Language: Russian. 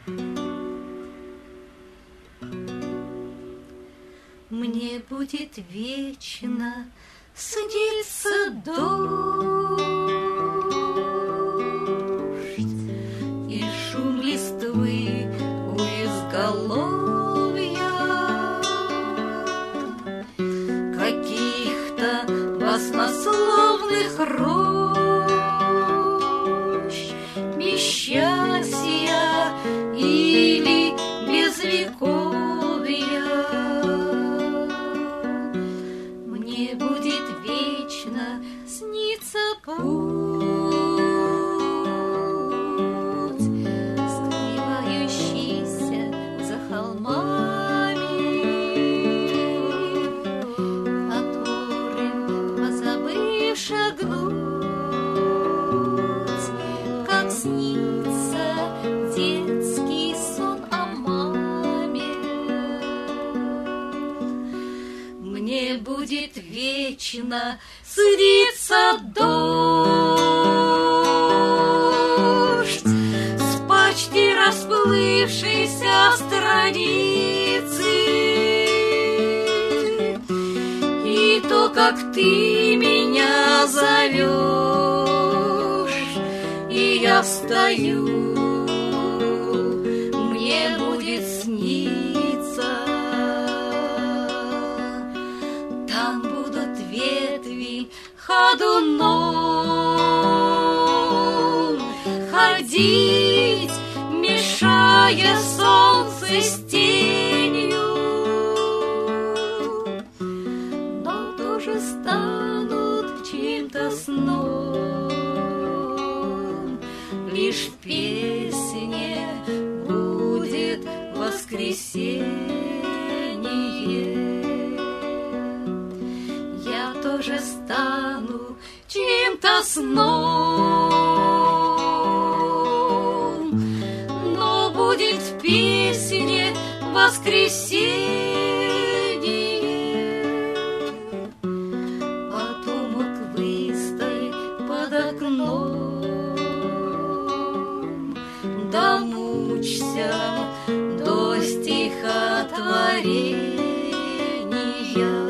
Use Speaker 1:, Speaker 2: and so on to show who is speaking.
Speaker 1: Мне будет вечно сниться дождь и шум листвы у изголовья каких-то баснословных рощ, без счастья или безвековья. Мне будет вечно сниться путь, скрывающийся за холмами, которым, позабыв шагнуть, как снится детский сон о маме. Мне будет вечно сниться дождь с почти расплывшейся страницы, и то, как ты меня зовешь, и я встаю, мне будет сниться. Там будут ветви ходуном ходить, мешая солнце с тенью, но тоже станут чьим-то сном. Лишь в песне будет воскресенье. Я тоже стану чьим-то сном, но будет в песне воскресенье. Потомок выстоит под окном, домучься до стихотворения.